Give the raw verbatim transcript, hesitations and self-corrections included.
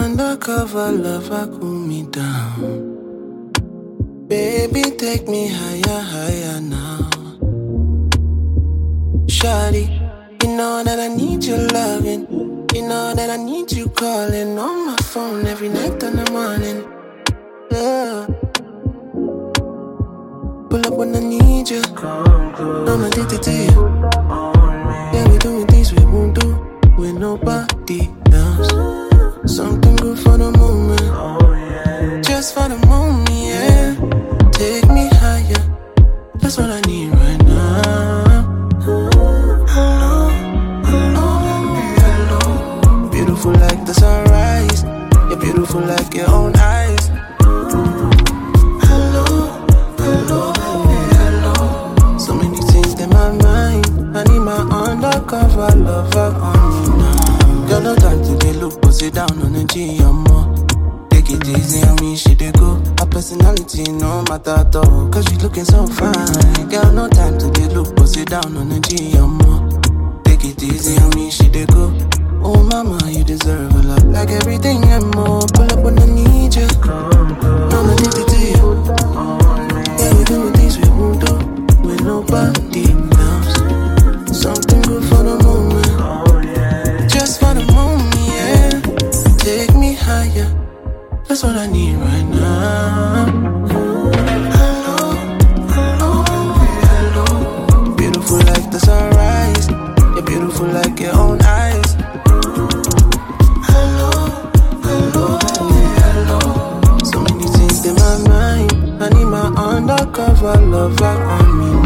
undercover lover, cool me down. Baby, take me higher, higher now. Shawty, you know that I need your loving. You know that I need you calling on my phone every night and the morning. Yeah. Pull up when I need you. I'm addicted to you. Yeah, we doing things we won't do with nobody else. Something good for the moment. Just for the moment, yeah. Take me higher. That's what I need right now. Hello, hello, hello. Beautiful like the sunrise. You're beautiful like your own eyes. Hello, hello, hello. So many things in my mind. I need my undercover lover on me now. Got no time to get look, but sit down on the G, I'm more. Take it easy on me, she dey go. Her personality no matter at all, cause she looking so fine. Got no time to get look, but sit down on the G, I'm more. Take it easy on me, she dey go. Oh mama, you deserve a lot, like everything and more. Pull up when I need you. I'm addicted to you. Yeah, we doing things we won't do with nobody else. Something good for the moment. Just for the moment, yeah. Take me higher. That's what I need right now. Hello, hello, hello. Beautiful like the sunrise. You're beautiful like your own eyes. Hello, hello, hello. So many things in my mind. I need my undercover lover on me